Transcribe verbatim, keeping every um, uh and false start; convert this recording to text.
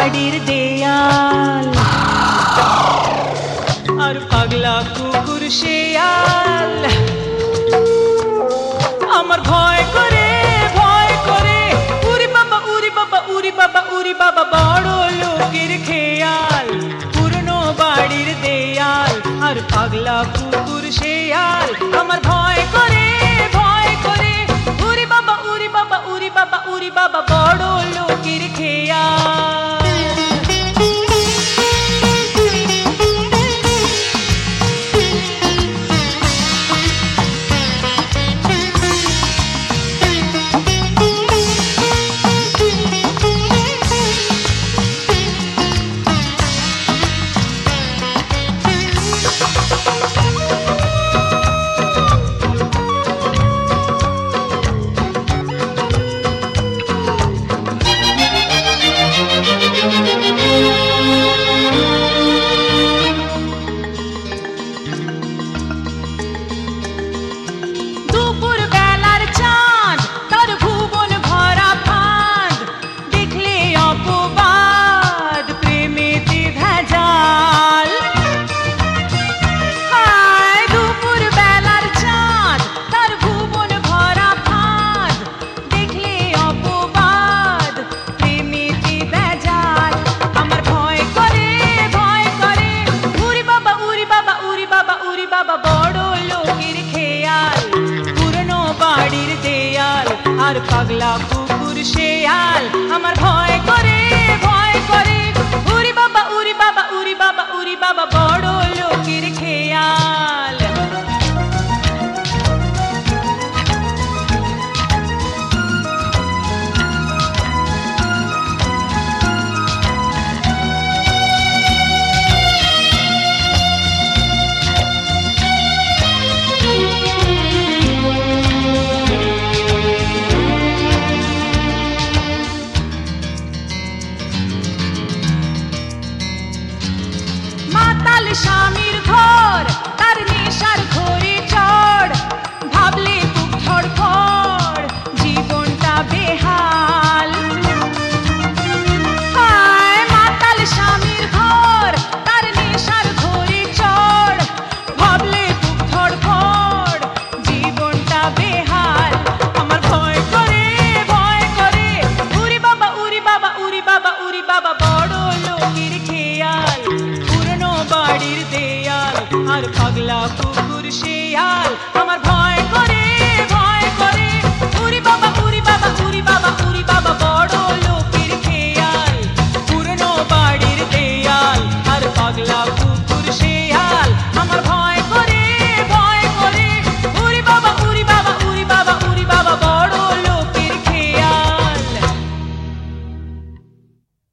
বাড়ির দেয়াল আর পাগলা কুকুর শেয়াল আমার ভয় করে ভয় করে উরি বাবা উরি বাবা উরি বাবা উরি বাবা বড় লোকের খেয়াল পুরনো বাড়ির দেয়াল আর পাগলা কুকুর শেয়াল আমার ভয় করে ভয় করে উরি বাবা উরি বাবা উরি বাবা উরি বাবা বড় লোকের খেয়াল আর পাগলা কুকুর শেয়াল আমার ভয় করে ভয় করে